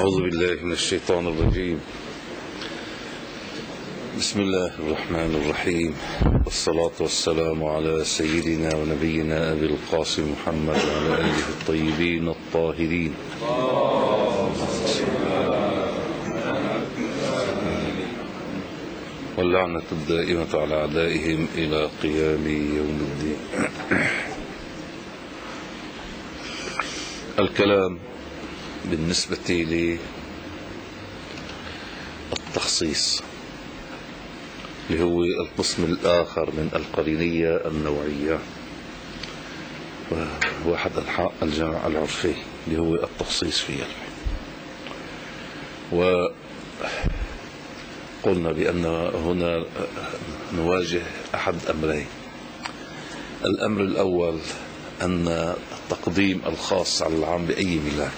أعوذ بالله من الشيطان الرجيم. بسم الله الرحمن الرحيم، والصلاة والسلام على سيدنا ونبينا أبي القاسم محمد وعلى آله الطيبين الطاهرين. واللعنة الدائمة على أعدائهم إلى قيام يوم الدين. الكلام بالنسبة للتخصيص اللي هو القسم الآخر من القرينية النوعية، وواحد أنحاء الجمع العرفي اللي هو التخصيص فيها. وقلنا بأن هنا نواجه أحد أمرين. الأمر الأول أن تقديم الخاص على العام بأي ملاك،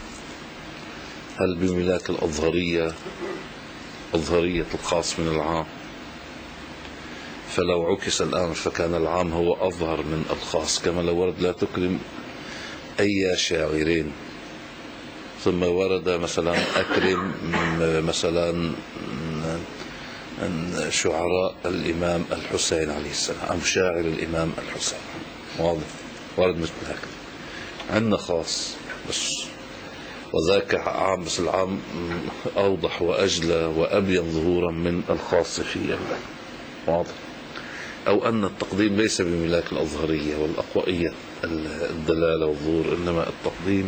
هل بملاك أظهرية الخاص من العام، فلو عكس الآن فكان العام هو أظهر من الخاص، كما لو ورد لا تكرم أي شاعرين، ثم ورد مثلا أكرم مثلا شعراء الإمام الحسين عليه السلام أو شاعر الإمام الحسين، واضح، ورد مثل هكذا. عندنا خاص بس وذاك عام، بس العام أوضح وأجلى وأبين ظهورا من الخاص فيه، واضح. أو أن التقديم ليس بملاك الأظهرية والأقوائية الدلالة والظهور، إنما التقديم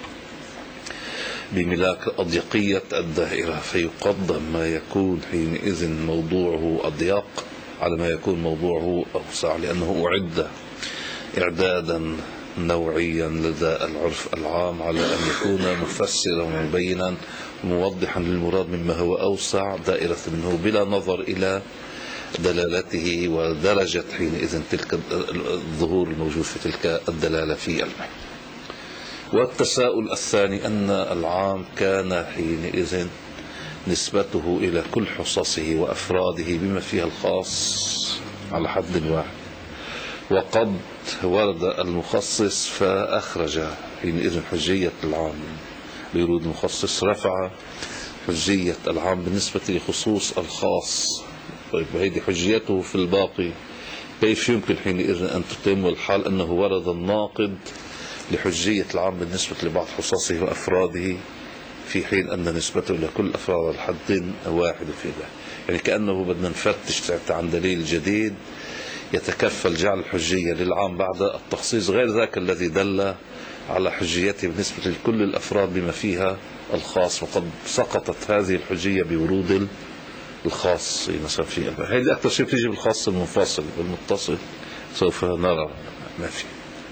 بملاك أضيقية الدائرة، فيقدم ما يكون حينئذ موضوعه أضيق على ما يكون موضوعه أوسع، لأنه أعد إعدادا نوعيا لدى العرف العام على أن يكون مفسرا ومبينا موضحا للمراد مما هو أوسع دائرة منه، بلا نظر إلى دلالته ودرجة حينئذ تلك الظهور الموجود في تلك الدلالة في المعنى. والتساؤل الثاني أن العام كان حينئذ نسبته إلى كل حصصه وأفراده بما فيها الخاص على حد واحد، وقد ورد المخصص فأخرج حينئذ حجية العام بيرود المخصص، رفع حجية العام بالنسبة لخصوص الخاص. طيب هذه حجيته في الباقي، كيف يمكن حينئذ أن تتم الحال أنه ورد الناقد لحجية العام بالنسبة لبعض حصصه وأفراده، في حين أن نسبته لكل أفراد الحد واحد في ذلك؟ يعني كأنه بدنا نفتش عن دليل جديد يتكفل جعل الحجية للعام بعد التخصيص غير ذاك الذي دل على حجيته بالنسبة لكل الأفراد بما فيها الخاص، وقد سقطت هذه الحجية بورود الخاص مثلا في هذه أكثر شيء تيجي بالخاص المنفصل والمتصل، سوف نرى ما فيه.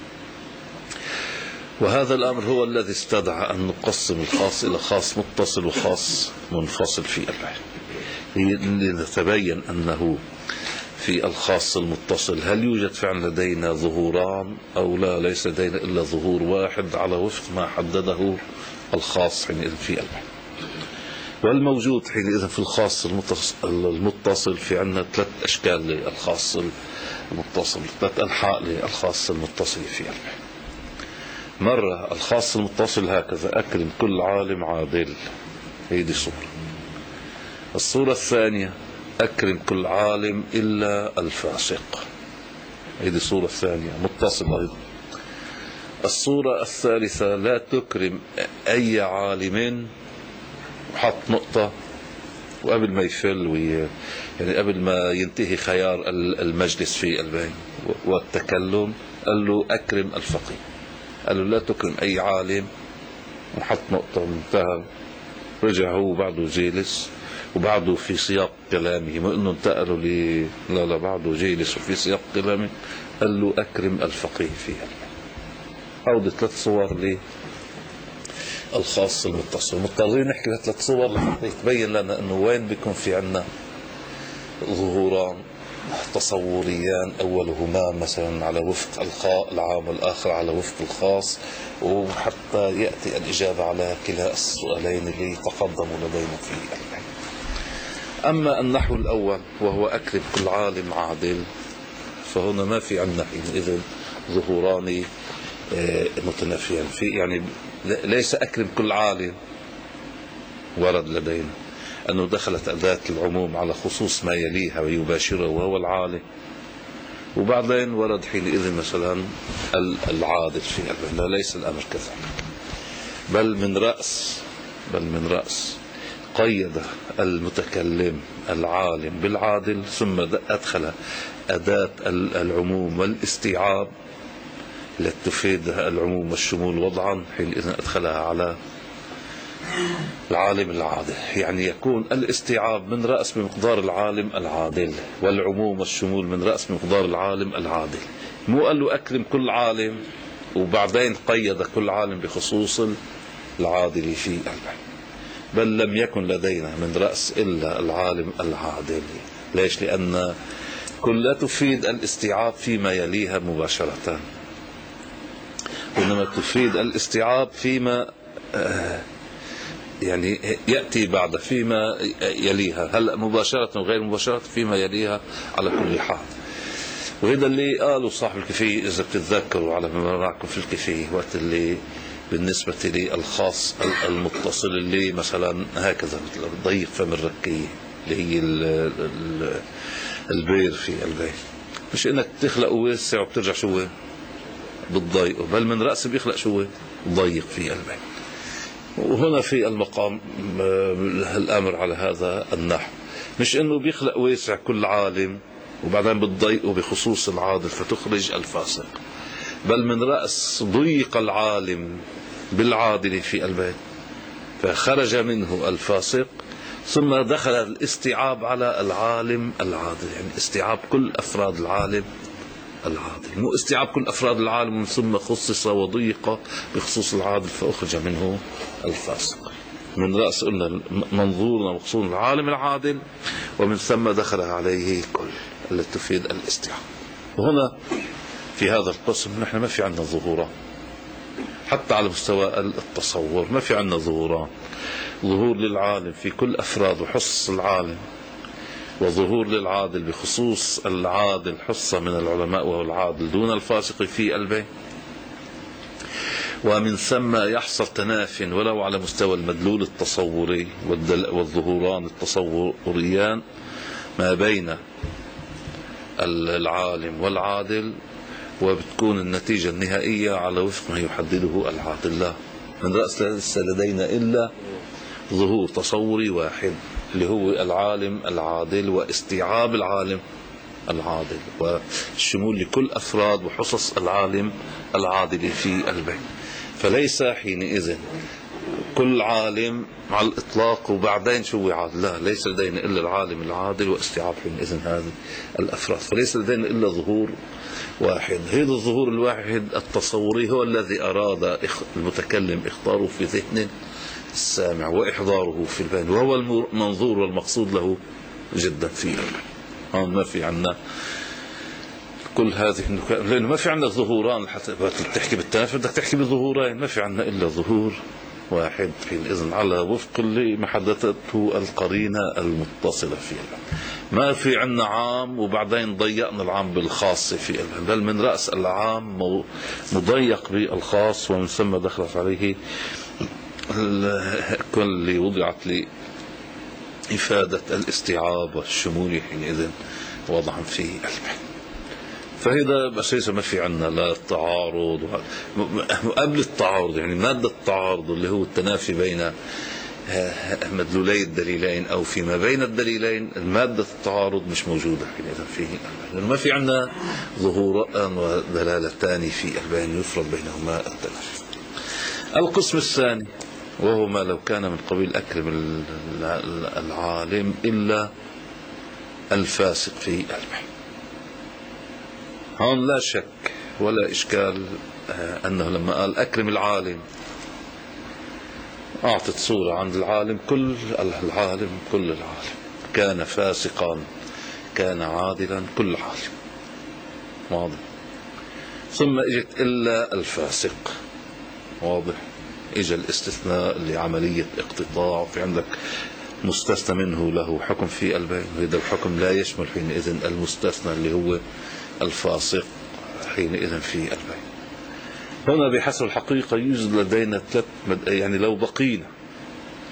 وهذا الأمر هو الذي استدعى أن نقسم الخاص إلى خاص متصل وخاص منفصل في البحث، لنتبين أنه في الخاص المتصل هل يوجد فعلا لدينا ظهوران أو لا، ليس لدينا إلا ظهور واحد على وفق ما حدده الخاص حينئذ في البحث. والموجود حينئذ في الخاص المتصل في عندنا ثلاث أشكال للخاص المتصل، ثلاث أنحاء للخاص المتصل في البحث. مرة الخاص المتصل هكذا: أكرم كل عالم عادل، هذه صورة. الصورة الثانية: أكرم كل عالم إلا الفاسق، هذه صورة ثانية متصلة أيضا. الصورة الثالثة: لا تكرم أي عالم، وحط نقطة، وقبل ما يفل يعني قبل ما ينتهي خيار المجلس في البين والتكلم قال له أكرم الفقيه، قال له لا تكرم أي عالم، وحط نقطة منتهى. رجع هو بعده جالس وبعده في سياق كلامه، ما انه انتقلوا لا بعده جالس وفي سياق كلامه قال له أكرم الفقيه فيها. هودي ثلاث صور للخاص المتصل. مضطرين نحكي ثلاث صور لحتى يتبين لنا انه وين بيكون في عنا ظهوران تصوريان، أولهما مثلا على وفق العام والآخر على وفق الخاص، وحتى يأتي الإجابة على كلا السؤالين اللي تقدموا لدينا في البحث. أما النحو الأول وهو أكرم كل عالم عادل، فهنا ما في عندنا حينئذ ظهوران متنافيان، في يعني ليس أكرم كل عالم ورد لدينا أنه دخلت أداة العموم على خصوص ما يليها ويباشره وهو العالم، وبعدين ورد حينئذ مثلا العادل في البين. لا، ليس الأمر كذلك، بل من رأس قيد المتكلم العالم بالعادل، ثم أدخل أداة العموم والاستيعاب التي تفيد العموم والشمول وضعا، حينئذ أدخلها على العالم العادل. يعني يكون الاستيعاب من رأس بمقدار العالم العادل، والعموم والشمول من رأس بمقدار العالم العادل. مو قال له أكرم كل عالم وبعدين قيد كل عالم بخصوص العادل في البين، بل لم يكن لدينا من رأس إلا العالم العادل. ليش؟ لأن كلها تفيد الاستيعاب فيما يليها مباشرة، وإنما تفيد الاستيعاب فيما يعني يأتي بعد، فيما يليها، هلأ مباشرة وغير مباشرة فيما يليها على كل حال. وهذا اللي قالوا صاحب الكفية، إذا بتتذكروا على ما معكم في الكفية، وقت اللي بالنسبة لي الخاص المتصل اللي مثلا هكذا ضيق فم الركية اللي هي البير في البيت، مش انك تخلق واسع وبترجع شو بتضيقه، بل من رأس بيخلق شو ضيق في البيت. وهنا في المقام الأمر على هذا النحو، مش انه بيخلق واسع كل عالم وبعدين بتضيقه بخصوص العادل فتخرج الفاسق، بل من رأس ضيق العالم بالعادل في البيت فخرج منه الفاسق، ثم دخل الاستيعاب على العالم العادل، يعني استيعاب كل أفراد العالم العادل، مو استيعاب كل أفراد العالم ثم خصص وضيق بخصوص العادل فأخرج منه الفاسق. من رأس قلنا منظورنا وخصوص العالم العادل، ومن ثم دخل عليه كل التي تفيد الاستيعاب. وهنا في هذا القسم نحن ما في عندنا ظهورات، حتى على مستوى التصور ما في عندنا ظهورات، ظهور للعالم في كل أفراد وحصص العالم، وظهور للعادل بخصوص العادل حصة من العلماء وهو العادل دون الفاسق في البين. ومن ثم يحصل تناف ولو على مستوى المدلول التصوري والظهوران التصوريان ما بين العالم والعادل، وبتكون النتيجة النهائية على وفق ما يحدده العادل. لا، من رأس ليس لدينا إلا ظهور تصوري واحد اللي هو العالم العادل واستيعاب العالم العادل والشمول لكل أفراد وحصص العالم العادل في البين. فليس حينئذ كل عالم على الإطلاق وبعدين شو عادل، لا، ليس لدينا إلا العالم العادل واستيعاب حينئذ هذه الأفراد، فليس لدينا إلا ظهور واحد. هذا الظهور الواحد التصوري هو الذي أراد المتكلم اختاره في ذهن السامع وإحضاره في البين، وهو المنظور والمقصود له جدا في البين. ما في عنا كل هذه لأنه ما في عنا ظهوران، حتى تحكي بالتنافس بدك تحكي بظهورين، ما في عنا إلا ظهور واحد حينئذ على وفق اللي ما حدثته القرينة المتصلة في البين. ما في عنا عام وبعدين ضيقنا العام بالخاص في البين، بل من رأس العام مضيق بالخاص، ومن ثم دخلت عليه كل اللي وضعت لإفادة الاستيعاب والشمول حينئذ وضعا في البين. فهذا بس ما في عنا لا التعارض قبل التعارض، يعني مادة التعارض اللي هو التنافي بين مدلولي الدليلين أو فيما بين الدليلين، المادة التعارض مش موجودة حينئذ فيه، لأنه ما في عنا ظهوران ودلالتان في البين يفرض بينهما التنافي. القسم الثاني وهو ما لو كان من قبيل أكرم العالم إلا الفاسق في البين. هون لا شك ولا إشكال أنه لما قال أكرم العالم أعطت صورة عند العالم كل العالم، كان فاسقا كان عادلا، كل عالم واضح. ثم اجت إلا الفاسق، واضح، اجى الاستثناء اللي عملية اقتطاع، في عندك مستثنى منه له حكم في البين، وهذا الحكم لا يشمل حينئذ المستثنى اللي هو الفاسق حينئذ في البين. هنا بحسب الحقيقة يوجد لدينا ثلاث يعني لو بقينا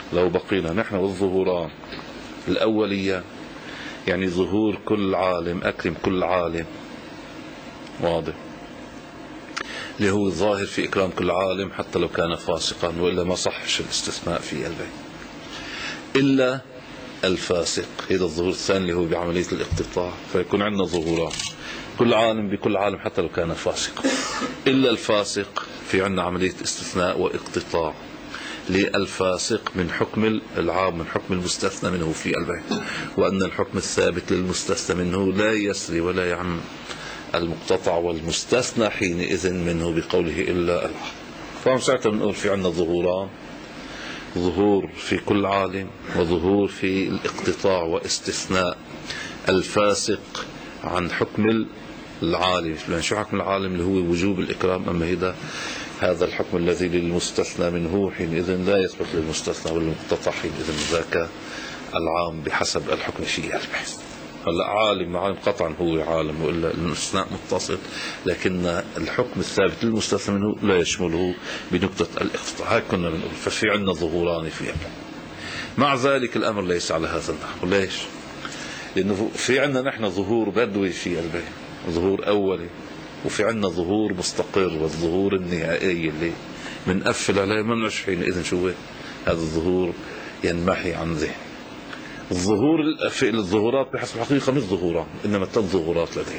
لو بقينا نحن والظهوران الأولية، يعني ظهور كل عالم، أكرم كل عالم، واضح، اللي هو الظاهر في إكرام كل عالم حتى لو كان فاسقا، وإلا ما صحش الاستثناء في البيت إلا الفاسق. هذا الظهور الثاني اللي هو بعملية الاقتطاع، فيكون عندنا ظهوران كل عالم بكل عالم حتى لو كان فاسقا، إلا الفاسق في عندنا عملية استثناء واقتطاع للفاسق من حكم العام، من حكم المستثنى منه في البيت، وأن الحكم الثابت للمستثنى منه لا يسري ولا يعم المقتطع والمستثنى حينئذ منه بقوله إلا العام. فهم ساعتها نقول في عندنا ظهوران، ظهور في كل عالم وظهور في الاقتطاع واستثناء الفاسق عن حكم العالم. لأن شو حكم العالم؟ اللي هو وجوب الإكرام، أما هذا الحكم الذي للمستثنى منه حينئذ لا يثبت للمستثنى والمقتطع حينئذ ذاك العام بحسب الحكم فيه. هلا عالم قطعا هو عالم، والا الاستثناء متصل، لكن الحكم الثابت للمستثنى منه لا يشمله بنقطة الاقتطاع. هيك كنا بنقول. ففي عندنا ظهوران في أمر. مع ذلك الأمر ليس على هذا النحو. ليش؟ لأنه في عندنا نحن ظهور بدوي في البيت، ظهور أولي، وفي عندنا ظهور مستقر، والظهور النهائي اللي منقفل عليه ما بنعرفش حينئذ شو هذا الظهور ينمحي عن ذهن. الظهور في الظهورات بحسب الحقيقة مش ظهوران، إنما 3 ظهورات لديهم.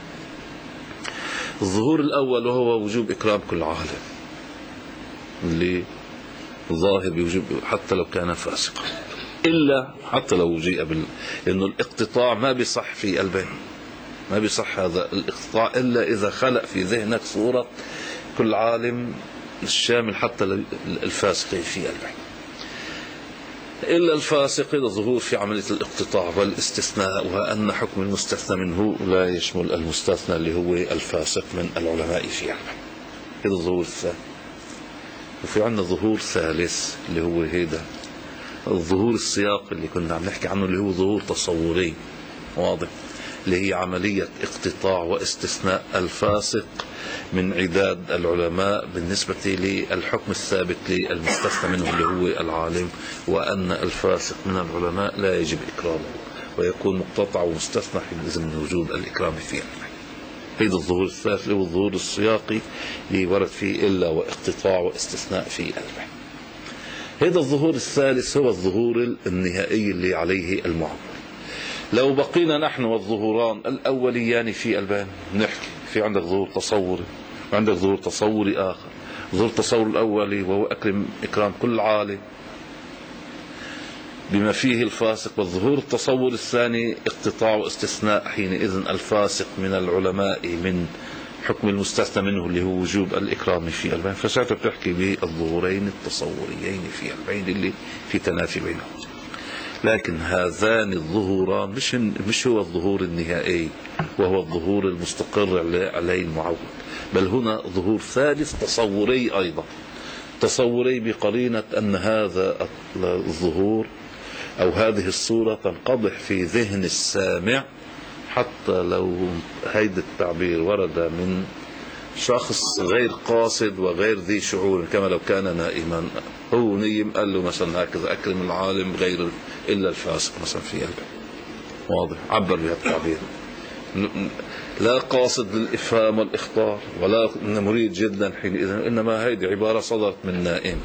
الظهور الأول وهو وجوب إكرام كل عالم، اللي ظاهر بوجوب حتى لو كان فاسقا، إلا حتى لو جيء لأنه الاقتطاع ما بيصح في البين، ما بيصح هذا الاقتطاع إلا إذا خلق في ذهنك صورة كل عالم الشامل حتى الفاسقين في البين. إلا الفاسق إذا ظهور في عملية الاقتطاع والاستثناء، وأن حكم المستثنى منه لا يشمل المستثنى اللي هو الفاسق من العلماء في البين. هذا الظهور الثاني. وفي عندنا ظهور ثالث اللي هو هذا الظهور السياق اللي كنا عم نحكي عنه، اللي هو ظهور تصوري، واضح، اللي هي عملية اقتطاع واستثناء الفاسق من عداد العلماء بالنسبة للحكم الثابت للمستثنى منه اللي هو العالم، وأن الفاسق من العلماء لا يجب إكرامه ويكون مقتطع ومستثنى حينئذ من وجود الإكرام فيه. هذا الظهور الثالث اللي هو الظهور السياقي اللي ورد فيه إلا واقتطاع واستثناء في البحث. هذا الظهور الثالث هو الظهور النهائي اللي عليه المعول. لو بقينا نحن والظهوران الأوليان في البان نحكي في عندك ظهور تصوري وعندك ظهور تصوري آخر. ظهور التصور الأولي وهو إكرام كل عالم بما فيه الفاسق، والظهور التصور الثاني اقتطاع واستثناء حينئذ الفاسق من العلماء من حكم المستثنى منه اللي هو وجوب الإكرام في البين. فساعتها بتحكي بالظهورين التصوريين في البين اللي في تنافي بينهم. لكن هذان الظهوران مش هو الظهور النهائي وهو الظهور المستقر عليه المعول، بل هنا ظهور ثالث تصوري أيضا، تصوري بقرينة أن هذا الظهور أو هذه الصورة تنقضح في ذهن السامع، حتى لو هيدا التعبير ورد من شخص غير قاصد وغير ذي شعور، كما لو كان نائما هو نيم قال له مثلا هكذا أكرم العالم غير إلا الفاسق مثلا في قلبه، واضح، عبر بهذا التعبير، لا قاصد للإفهام والإخطار ولا مريد جدا حينئذ، إنما هيدي عبارة صدرت من نائم.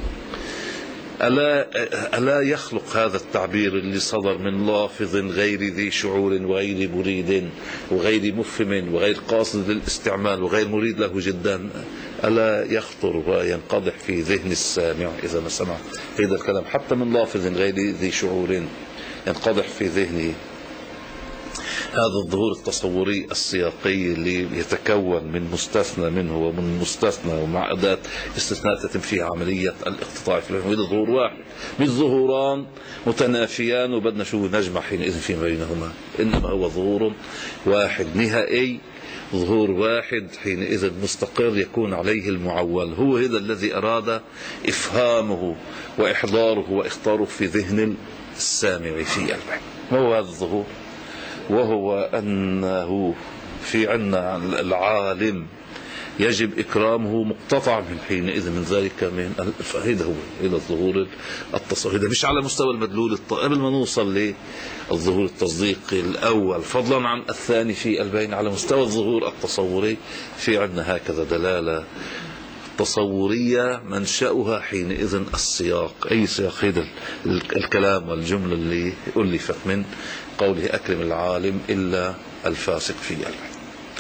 ألا يخلق هذا التعبير اللي صدر من لافظ غير ذي شعور وغير مريد وغير مفهم وغير قاصد للاستعمال وغير مريد له جدا، ألا يخطر وينقضح في ذهن السامع إذا ما سمع هذا الكلام حتى من لافظ غير ذي شعور، ينقضح في ذهنه هذا الظهور التصوري السياقي اللي يتكون من مستثنى منه ومن مستثنى ومع أداة استثناء تتم فيها عملية الاقتطاع في الفهم. هذا ظهور واحد، مش ظهوران متنافيان وبدنا شو نجمع حينئذ فيما بينهما، إنما هو ظهور واحد نهائي، ظهور واحد حينئذ مستقر يكون عليه المعول، هو هذا الذي أراد إفهامه وإحضاره وإخطاره في ذهن السامع في الفهم. ما هو هذا الظهور؟ وهو أنه في عنا العالم يجب إكرامه مقتطع من حينئذ من ذلك من هذا هو إلى الظهور التصوري. هذا مش على مستوى المدلول قبل ما نوصل للظهور التصديقي الأول فضلا عن الثاني في البين. على مستوى الظهور التصوري في عندنا هكذا دلالة تصورية منشأها حينئذ السياق. أي سياق؟ هذا الكلام والجملة اللي ألفت من قوله أكرم العالم إلا الفاسق في البين.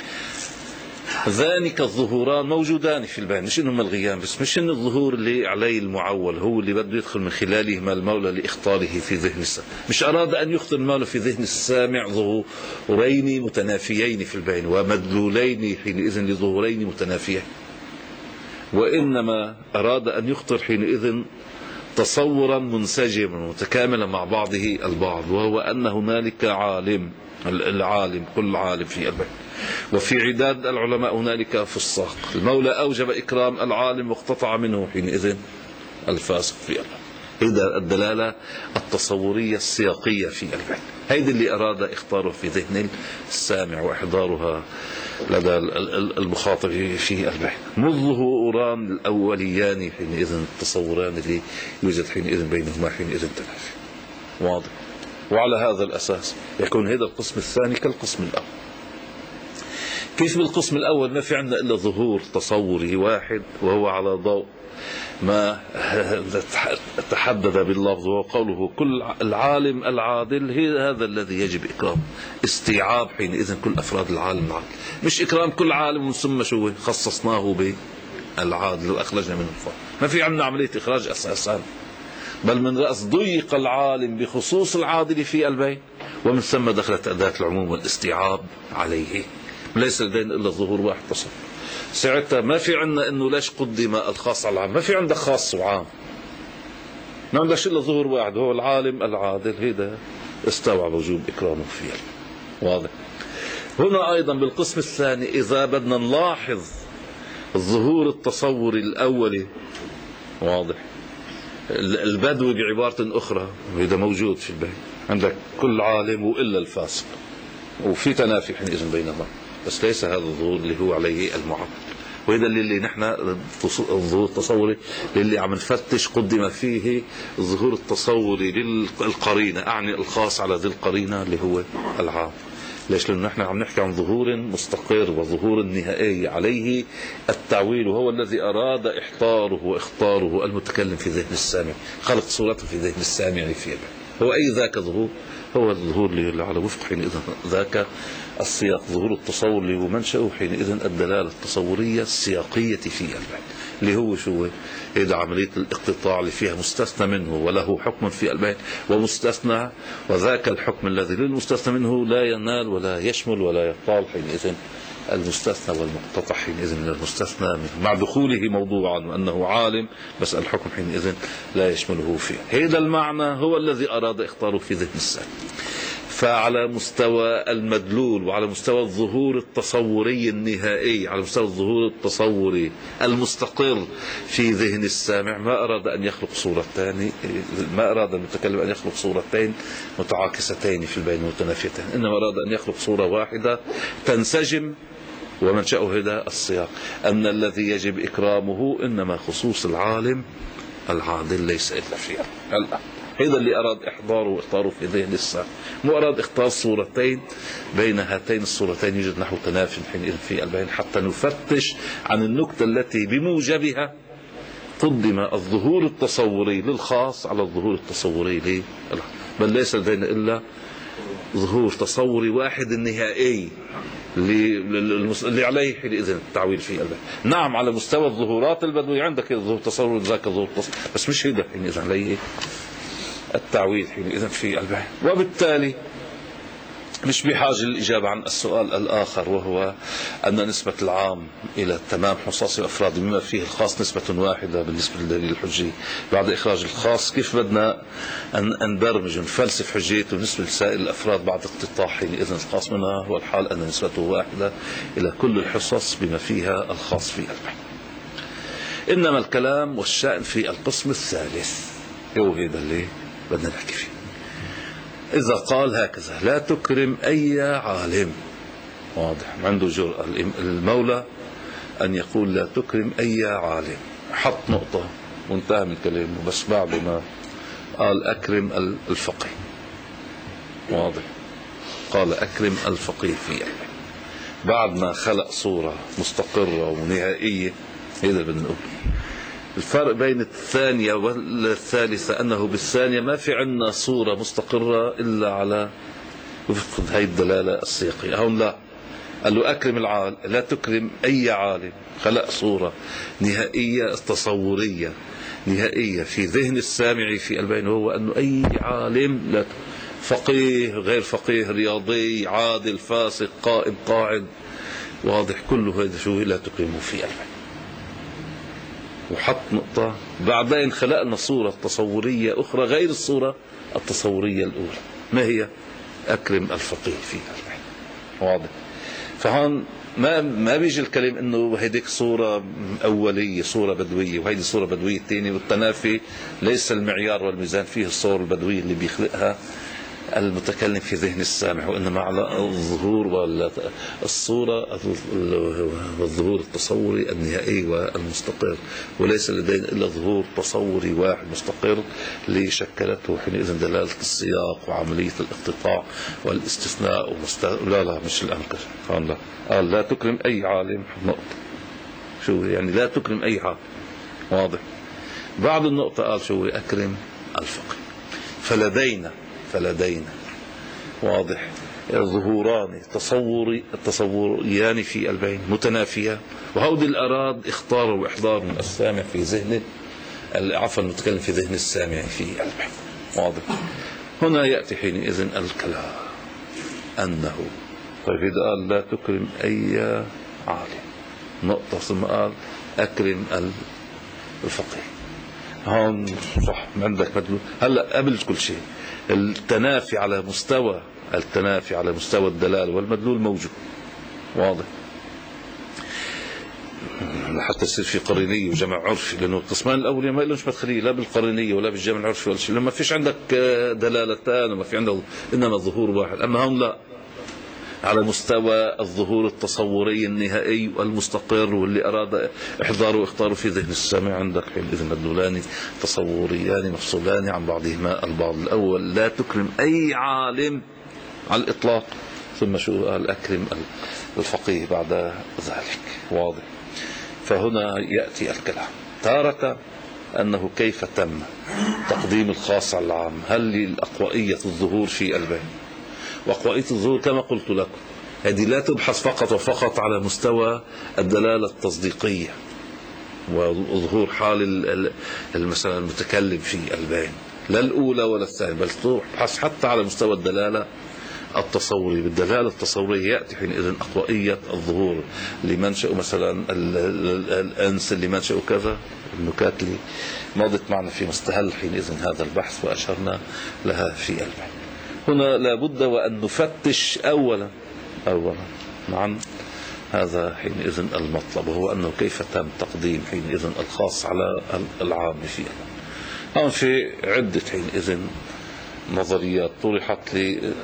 ذلك الظهوران موجودان في البين، مش انهم ملغيان، بس مش ان الظهور اللي عليه المعول هو اللي بده يدخل من خلاله ما المولى لاخطاره في ذهن السامع. مش اراد ان يخطر المولى في ذهن السامع ظهورين متنافيين في البين ومدلولين حينئذ لظهورين متنافيين، وانما اراد ان يخطر حينئذ تصورا منسجما متكاملا مع بعضه البعض، وهو ان هنالك عالم، العالم كل عالم في البين، وفي عداد العلماء هنالك في الساق. المولى أوجب إكرام العالم واقتطع منه حينئذ الفاسق في البين. هذا الدلالة التصورية السياقية في البين، هذا اللي أراد إخطاره في ذهن السامع وإحضارها لدى المخاطب في البين. الظهوران الأوليان حينئذ التصوران اللي يوجد حينئذ بينهما حينئذ تنافي واضح. وعلى هذا الأساس يكون هذا القسم الثاني كالقسم الأول. كيف بالقسم الأول ما في عندنا إلا ظهور تصوري واحد، وهو على ضوء ما تحدد باللفظ، وهو قوله كل العالم العادل هذا الذي يجب إكرامه. استيعاب حينئذ كل أفراد العالم العادل، مش إكرام كل عالم ثم شو خصصناه بالعادل وأخرجنا منه الفرق. ما في عندنا عملية إخراج أساسا، بل من رأس ضيق العالم بخصوص العادل في البين، ومن ثم دخلت أداة العموم والاستيعاب عليه. ليس لدينا إلا ظهور واحد تصور. ساعتها ما في عندنا إنه ليش قدم الخاص على العام، ما في عندك خاص وعام، ما عندك إلا ظهور واحد هو العالم العادل. هذا استوعب وجوب إكرامه فيه واضح. هنا أيضا بالقسم الثاني إذا بدنا نلاحظ الظهور التصوري الأولي واضح، البدوي بعبارة أخرى وهذا موجود في البين، عندك كل عالم وإلا الفاسق، وفي تنافي حينئذ بينهما، بس ليس هذا الظهور اللي هو عليه المعول. وهذا اللي نحن الظهور التصوري اللي عم نفتش قدم فيه الظهور التصوري للقرينة، أعني الخاص على ذي القرينة اللي هو العام. ليش؟ لأنه نحن عم نحكي عن ظهور مستقر وظهور نهائي عليه التعويل، وهو الذي أراد إحضاره وإخطاره المتكلم في ذهن السامع، خلق صورته في ذهن السامع فيه. هو أي ذاك ظهور؟ هو الظهور اللي على وفق حينئذ ذاك السياق، ظهور التصور اللي هو منشأه حينئذ الدلالة التصورية السياقية في البين، اللي هو شو؟ إذا عملية الاقتطاع اللي فيها مستثنى منه وله حكم في البين ومستثنى، وذاك الحكم الذي للمستثنى منه لا ينال ولا يشمل ولا يطال حينئذ المستثنى والمقتطع حينئذ من المستثنى منه، مع دخوله موضوعا وأنه عالم، بس الحكم حينئذ لا يشمله فيه. هذا المعنى هو الذي أراد إخطاره في ذهن السامع. فعلى مستوى المدلول وعلى مستوى الظهور التصوري النهائي، على مستوى الظهور التصوري المستقر في ذهن السامع، ما أراد أن يخلق صورتين، ما أراد المتكلم أن يخلق صورتين متعاكستين في البين متنافيتين، إنما أراد أن يخلق صورة واحدة تنسجم، ومنشأه هذا السياق، أن الذي يجب إكرامه إنما خصوص العالم العادل ليس إلا فيها. هذا اللي أراد إحضاره وإخطاره في ذهن السامع، مو أراد إختار صورتين بين هاتين الصورتين يوجد نحو تنافي حينئذ في البين، حتى نفتش عن النكتة التي بموجبها قدم الظهور التصوري للخاص على الظهور التصوري للعام. بل ليس لدينا إلا ظهور تصوري واحد النهائي اللي عليه حينئذ التعويل في البين. نعم على مستوى الظهورات البدوية عندك ظهور تصور ذاك ظهور تصور، بس مش هذا حينئذ عليه التعويل حينئذ في البين. وبالتالي مش بحاجة للإجابة عن السؤال الآخر، وهو أن نسبة العام إلى تمام حصاص أفراد بما فيه الخاص نسبة واحدة بالنسبة للدليل الحجي. بعد إخراج الخاص كيف بدنا أن نبرمج ونفلسف حجيته بالنسبة لسائر الأفراد بعد اقتطاع حينئذ الخاص منها؟ هو الحال أن نسبته واحدة إلى كل الحصص بما فيها الخاص في البين. إنما الكلام والشأن في القسم الثالث، هو هذا اللي بدنا نحكي فيه. إذا قال هكذا لا تكرم أي عالم، واضح عنده جرأة المولى أن يقول لا تكرم أي عالم، حط نقطة وانتهى من كلامه. بس بعد ما قال أكرم الفقيه، واضح، قال أكرم الفقيه في علمه، بعد ما خلق صورة مستقرة ونهائية. هذا بنقول الفرق بين الثانية والثالثة، أنه بالثانية ما في عنا صورة مستقرة إلا على وفق هاي الدلالة السياقية. هون لا، قال له أكرم العالم، لا تكرم أي عالم. خلق صورة نهائية تصورية نهائية في ذهن السامع في البين، هو أنه أي عالم، لا فقيه غير فقيه، رياضي عادل فاسق قائد قاعد، واضح، كله هذا شو لا تكرمه في البين. وحط نقطة. بعدين خلقنا صورة تصورية أخرى غير الصورة التصورية الأولى، ما هي؟ أكرم الفقيه في البين، واضح. فهون ما بيجي الكلام انه هيديك صورة اولية، صورة بدوية، وهيدي صورة بدوية الثانية، والتنافي ليس المعيار والميزان فيه الصور البدوية اللي بيخلقها المتكلم في ذهن السامع، وانما على الظهور والصورة والظهور التصوري النهائي والمستقر، وليس لدينا الا ظهور تصوري واحد مستقر اللي شكلته حينئذ دلالة السياق وعملية الاقتطاع والاستثناء لا مش الانكر. قال لا تكرم اي عالم، نقطة. شو يعني لا تكرم اي عالم؟ واضح. بعد النقطة قال شو؟ اكرم الفقيه. فلدينا واضح ظهوران تصوريان في البين متنافية، وهودي الأراد اختار وإحضار من السامع في ذهنه، عفوا المتكلم في ذهن السامع في البين، واضح. هنا يأتي حينئذ الكلام أنه طيب إذا قال لا تكرم أي عالم، نقطة، ثم قال أكرم الفقيه. هون صح، عندك مدلول. هلا قبل كل شيء التنافي على مستوى الدلال والمدلول موجود، واضح، حتى يصير في قرينية وجمع عرفي، لأنه القسمان الأولية ما لهمش مدخلية لا بالقرينية ولا بالجمع العرفي ولا شيء، لما فيش عندك دلالتان وما في عندك إنما الظهور واحد. أما هون لا، على مستوى الظهور التصوري النهائي والمستقر، واللي أراد إحضاره واختاره في ذهن السامع، عندك حينئذ مدلولان تصوريان مفصولان عن بعضهما البعض. الأول لا تكرم أي عالم على الإطلاق، ثم شو قال؟ أكرم الفقيه بعد ذلك، واضح. فهنا يأتي الكلام تارة أنه كيف تم تقديم الخاص على العام. هل للأقوائية الظهور في البين؟ وأقوائية الظهور كما قلت لكم هذه لا تبحث فقط وفقط على مستوى الدلالة التصديقية وظهور حال مثلا المتكلم في البين، لا الأولى ولا الثانية، بل تبحث حتى على مستوى الدلالة التصوري. بالدلالة التصورية يأتي حينئذ أقوائية الظهور لمنشأ مثلا الأنس، اللي منشأ كذا. النكات اللي مضت معنا في مستهل حينئذ هذا البحث وأشرنا لها في البين. هنا لابد وأن نفتش أولا عن هذا حينئذ المطلب، وهو أنه كيف تم تقديم حينئذ الخاص على العام فيه. هون في عدة حينئذ نظريات طرحت لي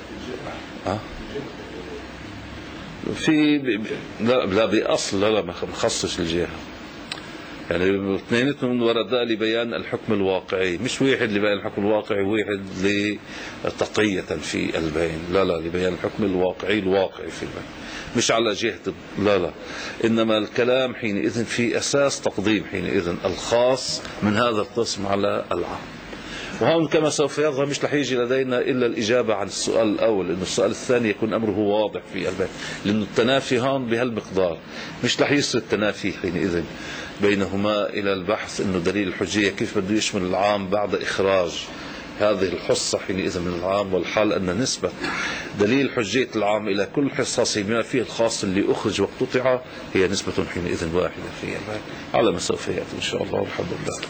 في لا بأصل لا ما خصش الجهة، يعني اثنيناتهم وردا لبيان الحكم الواقعي، مش واحد لبيان الحكم الواقعي وواحد لتقية في البين، لا لبيان الحكم الواقعي في البين، مش على جهة لا إنما الكلام حينئذ في أساس تقديم حينئذ الخاص من هذا القسم على العام. وهون كما سوف يظهر مش رح يجي لدينا إلا الإجابة عن السؤال الأول، لأن السؤال الثاني يكون أمره واضح في البين، لأن التنافي هون بهالمقدار، مش رح يصير التنافي حينئذ بينهما إلى البحث إنه دليل الحجية كيف بده يشمل العام بعد إخراج هذه الحصة حينئذ من العام، والحال أن نسبة دليل حجية العام إلى كل حصة بما فيه الخاص اللي أخرج واقتطع هي نسبة حينئذ واحدة في البين، على ما سوف يأتي إن شاء الله والحمد لله.